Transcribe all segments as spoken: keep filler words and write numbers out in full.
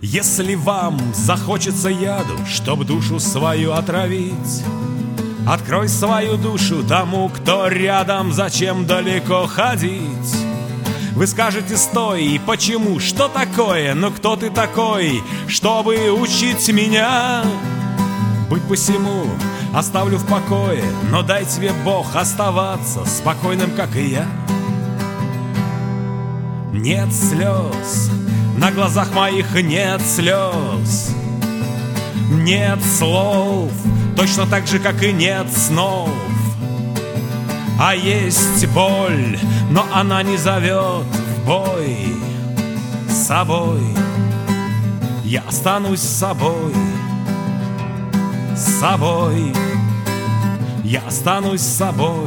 Если вам захочется яду, чтоб душу свою отравить, открой свою душу тому, кто рядом, зачем далеко ходить? Вы скажете: стой, почему, что такое? Но кто ты такой, чтобы учить меня? Быть посему оставлю в покое, но дай тебе Бог оставаться спокойным, как и я. Нет слез, на глазах моих нет слез, нет слов, точно так же, как и нет снов. А есть боль, но она не зовет в бой. С собой я останусь с собой. С собой я останусь с собой.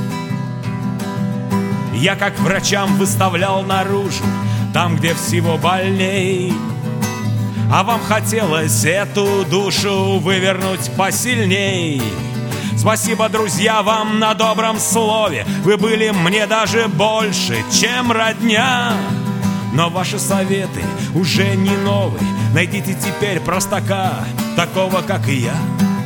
Я как врачам выставлял наружу, там, где всего больней, а вам хотелось эту душу вывернуть посильней. Спасибо, друзья, вам на добром слове. Вы были мне даже больше, чем родня. Но ваши советы уже не новые. Найдите теперь простака, такого, как и я.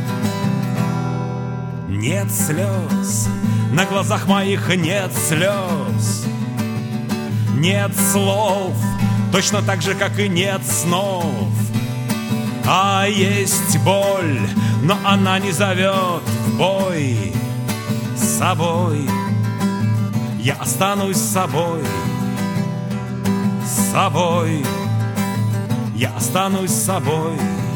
Нет слез, на глазах моих нет слез, нет слов, точно так же, как и нет снов. А есть боль, но она не зовет в бой. С собой я останусь с собой. С собой я останусь с собой.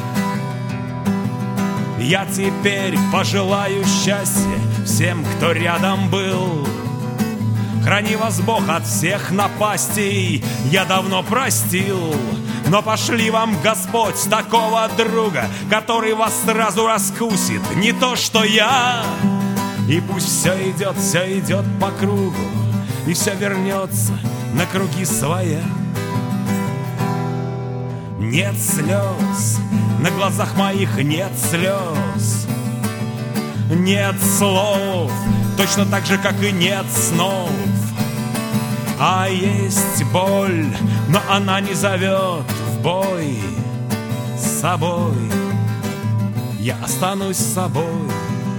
Я теперь пожелаю счастья всем, кто рядом был. Храни вас Бог от всех напастей, я давно простил. Но пошли вам, Господь, такого друга, который вас сразу раскусит, не то что я. И пусть все идет, все идет по кругу, и все вернется на круги своя. Нет слез, на глазах моих нет слез, нет слов, точно так же, как и нет снов. А есть боль, но она не зовет в бой. С собой я останусь с собой.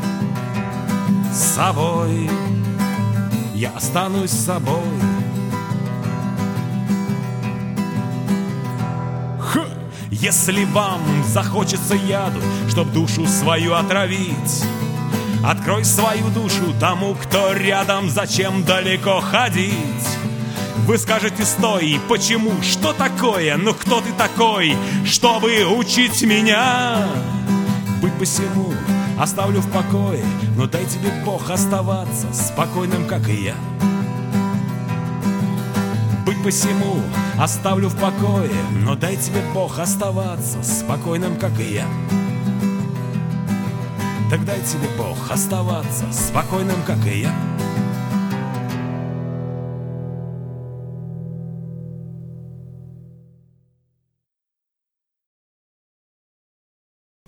С собой я останусь с собой. Х! Если вам захочется яду, чтоб душу свою отравить, открой свою душу тому, кто рядом, зачем далеко ходить? Вы скажете: стой, почему, что такое? Ну кто ты такой, чтобы учить меня? Быть посему оставлю в покое, но дай тебе Бог оставаться спокойным, как и я. Быть посему оставлю в покое, но дай тебе Бог оставаться спокойным, как и я. Так дай тебе Бог оставаться спокойным, как и я.